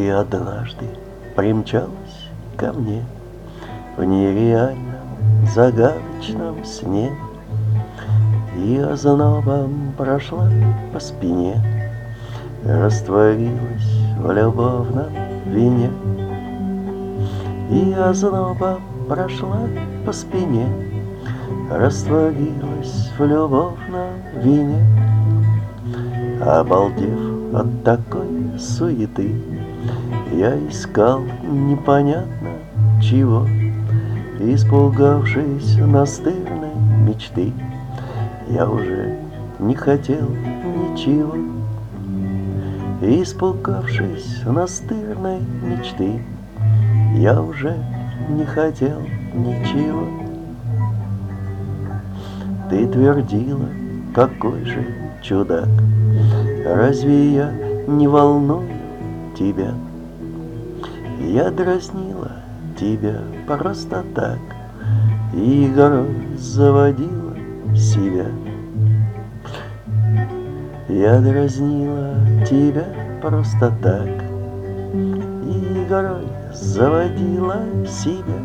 Ты однажды примчалась ко мне в нереальном загадочном сне, и ознобом прошла по спине, растворилась в любовном вине. И ознобом прошла по спине, растворилась в любовном вине. Обалдев от такой суеты, я искал непонятно чего, испугавшись настырной мечты, я уже не хотел ничего. Испугавшись настырной мечты, я уже не хотел ничего. Ты твердила, какой же чудак, разве я не волную тебя? Я дразнила тебя просто так и игрой заводила себя. Я дразнила тебя просто так и игрой заводила себя.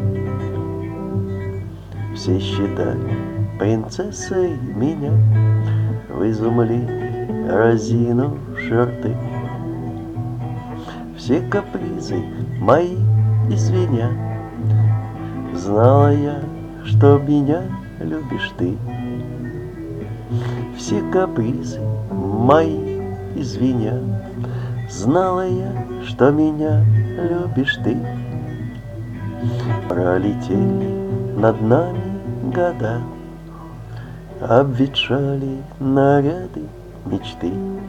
Все считали принцессой меня, в изумлении разинувши рты. Все капризы мои извиня, знала я, что меня любишь ты. Все капризы мои извиня, знала я, что меня любишь ты. Пролетели над нами года, обветшали наряды мечты.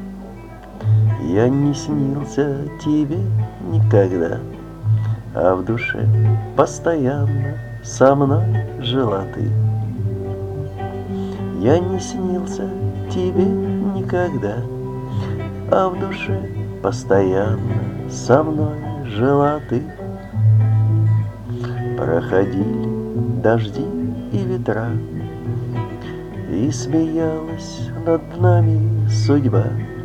Я не снился тебе никогда, а в душе постоянно со мной жила ты. Я не снился тебе никогда, а в душе постоянно со мной жила ты. Проходили дожди и ветра, и смеялась над нами судьба.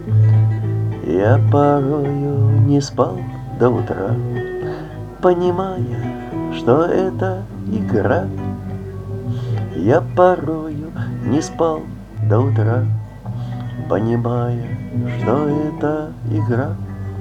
Я порою не спал до утра, понимая, что это игра. Я порою не спал до утра, понимая, что это игра.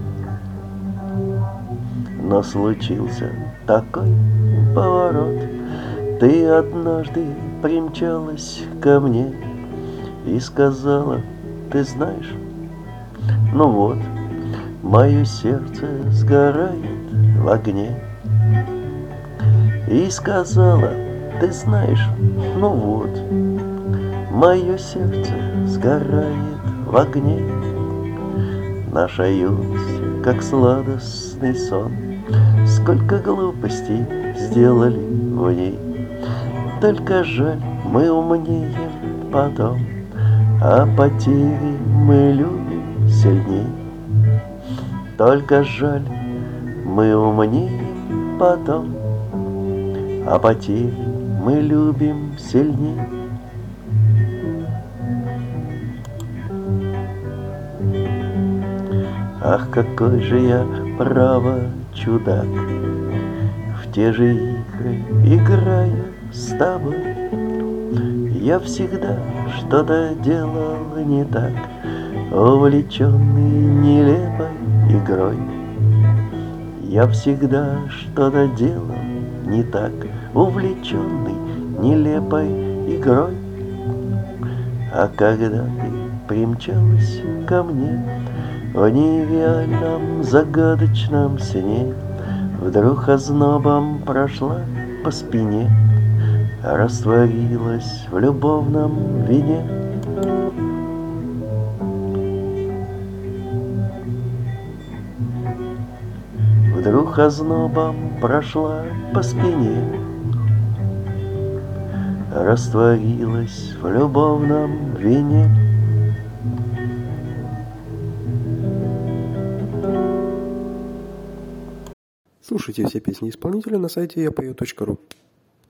Но случился такой поворот, ты однажды примчалась ко мне и сказала, ты знаешь, ну вот, мое сердце сгорает в огне. И сказала, ты знаешь, ну вот, мое сердце сгорает в огне. Наша юность, как сладостный сон, сколько глупостей сделали в ней. Только жаль, мы умнеем потом, а потери мы любим сильней. Только жаль, мы умнеем потом, а потери мы любим сильней. Ах, какой же я, право, чудак, в те же игры играя с тобой. Я всегда что-то делал не так, увлеченный нелепой игрой. Я всегда что-то делал не так, увлеченный нелепой игрой. А когда ты примчалась ко мне в нереальном загадочном сне, вдруг ознобом прошла по спине, растворилась в любовном вине. Вдруг ознобом прошла по спине, растворилась в любовном вине. Слушайте все песни исполнителя на сайте yapою.ru.